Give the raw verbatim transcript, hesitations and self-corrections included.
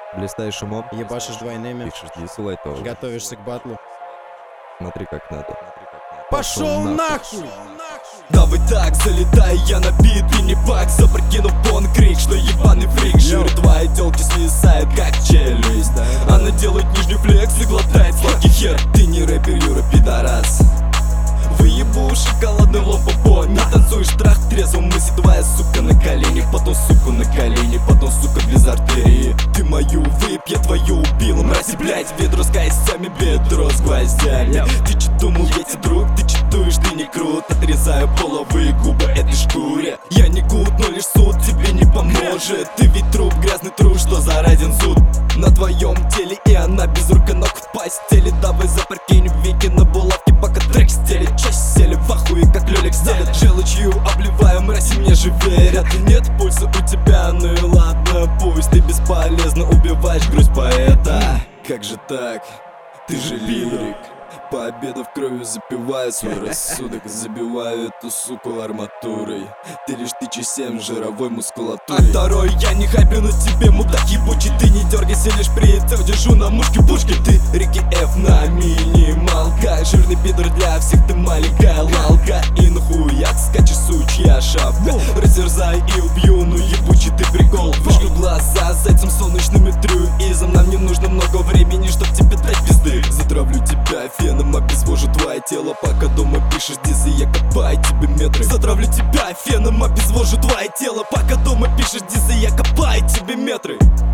Блистаешь умом, ебашишь двойными, пишешь дисы лайтовые. готовишься к батлу. Смотри как надо. Пошел нахуй! Давай так, залетай, я на бит и не пак. Запрокинув пон крик, что ебаный фрик. Жир твои тёлки свисает как челюсть. Она делает нижний флекс и глотает сладкий хер. Ты не рэпер, Юра, пидорас. Выебу шоколадный лопопо. Не танцуешь трах трезвым, мысли твоя сука на колени. Потом суку на колени, потом сука без артерии. Ты мою выпь, я твою убил. Мрази, блять, ведро с костями, бедро с гвоздями. Ты че думал, я тебе друг, ты читуешь, ты не крут. Отрезаю половые губы этой шкуре. Я не гуд, но лишь суд тебе не поможет. Ты ведь труп, грязный труп, что заразен зуд на твоем теле, и она без рук и ног в постели. Давай запрокинь веки на булавке, пока трек стелит. Часть сели в ахуе, как лёлик стелит. Желчью обливаю, мрази мне же верят. Нет пульса у тебя, ну и ладно, пусть. Ты бесполезно убиваешь грусть поэта. Как же так? Ты же лирик. Пообедав кровью запиваю свой рассудок. Забиваю эту суку арматурой. Ты лишь тысяча семь жировой мускулатурой. А второй я не хайплю на тебе, мудак ебучий. Ты не дергайся, лишь прицел держу на мушке-пушке. Ты Рики Ф на минималках. Жирный пидор для всех, ты маленькая лалка. И на хуяк скачешь, сучья шапка. Разерзай и убью, ну ебучий ты прикол. Выжгу глаза с этим солнечным трюизом. Нам не нужно много времени, чтоб тебе дать пизды. Затравлю тебя феном, обезвожу твое тело. Пока дома пишешь дизы, я копаю тебе метры. Затравлю тебя феном, обезвожу твое тело. Пока дома пишешь дизы, я копаю тебе метры.